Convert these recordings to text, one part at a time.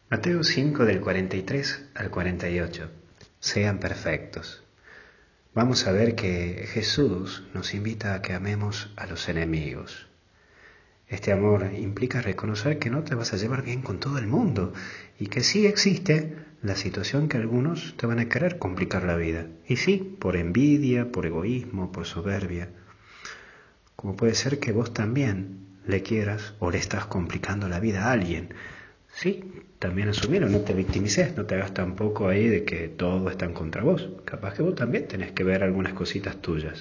Mateo 5 del 43 al 48. Sean perfectos. Vamos a ver que Jesús nos invita a que amemos a los enemigos. Este amor implica reconocer que no te vas a llevar bien con todo el mundo y que sí existe la situación que algunos te van a querer complicar la vida. Y sí, por envidia, por egoísmo, por soberbia. Como puede ser que vos también le quieras o le estás complicando la vida a alguien. Sí, también asumieron, no te victimices, no te hagas tampoco ahí de que todo está en contra vos. Capaz que vos también tenés que ver algunas cositas tuyas.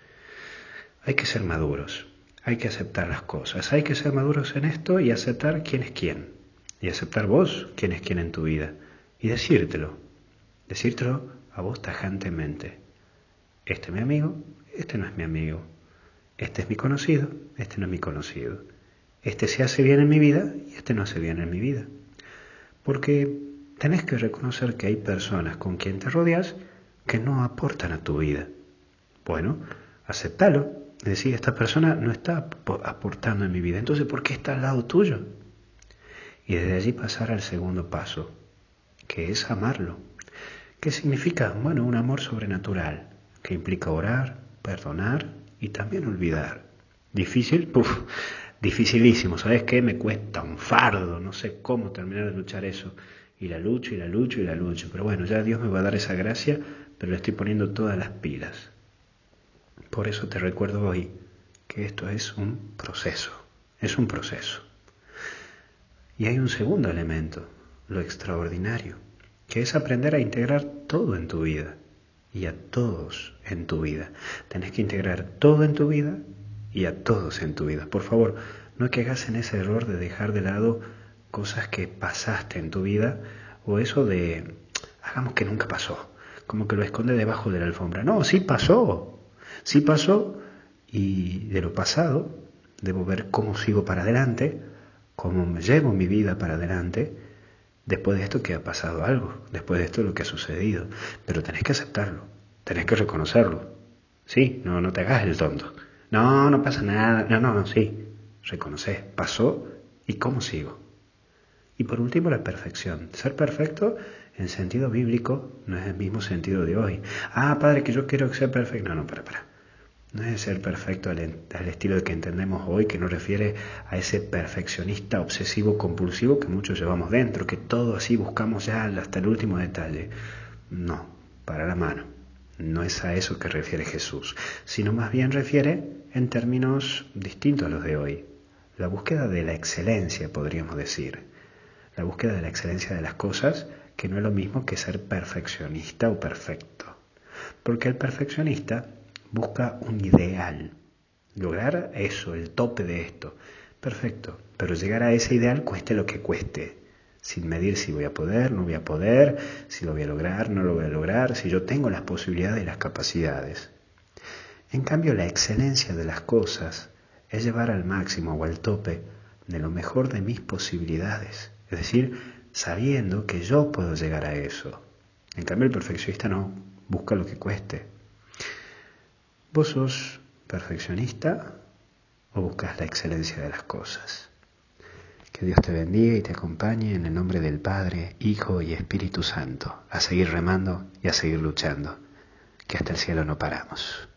Hay que ser maduros, hay que aceptar las cosas, hay que ser maduros en esto y aceptar quién es quién. Y aceptar vos quién es quién en tu vida. Y decírtelo a vos tajantemente. Este es mi amigo, este no es mi amigo. Este es mi conocido, este no es mi conocido. Este se hace bien en mi vida y este no hace bien en mi vida. Porque tenés que reconocer que hay personas con quien te rodeas que no aportan a tu vida. Bueno, aceptalo. Es decir, esta persona no está aportando en mi vida. Entonces, ¿por qué está al lado tuyo? Y desde allí pasar al segundo paso, que es amarlo. ¿Qué significa? Bueno, un amor sobrenatural, que implica orar, perdonar y también olvidar. ¿Difícil? Puf, dificilísimo. ¿Sabes qué? Me cuesta un fardo, no sé cómo terminar de luchar eso. Y la lucho, y la lucho, y la lucho. Pero bueno, ya Dios me va a dar esa gracia, pero le estoy poniendo todas las pilas. Por eso te recuerdo hoy que esto es un proceso. Es un proceso. Y hay un segundo elemento, lo extraordinario, que es aprender a integrar todo en tu vida y a todos en tu vida. Tenés que integrar todo en tu vida y a todos en tu vida. Por favor, no caigas en ese error de dejar de lado cosas que pasaste en tu vida o eso de, hagamos que nunca pasó, como que lo esconde debajo de la alfombra. No, sí pasó y de lo pasado debo ver cómo sigo para adelante, cómo me llevo mi vida para adelante. Después de esto que ha pasado algo, después de esto lo que ha sucedido, pero tenés que aceptarlo, tenés que reconocerlo. Sí, no te hagas el tonto. No pasa nada. No, sí. Reconocer, pasó y cómo sigo. Y por último, la perfección. Ser perfecto en sentido bíblico no es el mismo sentido de hoy. Padre, que yo quiero ser perfecto. No, para. No es ser perfecto al estilo que entendemos hoy, que nos refiere a ese perfeccionista obsesivo compulsivo que muchos llevamos dentro, que todo así buscamos ya hasta el último detalle. No, para la mano. No es a eso que refiere Jesús, sino más bien refiere en términos distintos a los de hoy. La búsqueda de la excelencia, podríamos decir. La búsqueda de la excelencia de las cosas, que no es lo mismo que ser perfeccionista o perfecto. Porque el perfeccionista busca un ideal, lograr eso, el tope de esto. Perfecto, pero llegar a ese ideal cueste lo que cueste, sin medir si voy a poder, no voy a poder, si lo voy a lograr, no lo voy a lograr, si yo tengo las posibilidades y las capacidades. En cambio, la excelencia de las cosas es llevar al máximo o al tope de lo mejor de mis posibilidades, es decir, sabiendo que yo puedo llegar a eso. En cambio, el perfeccionista no, busca lo que cueste. ¿Vos sos perfeccionista o buscas la excelencia de las cosas? Que Dios te bendiga y te acompañe en el nombre del Padre, Hijo y Espíritu Santo, a seguir remando y a seguir luchando, que hasta el cielo no paramos.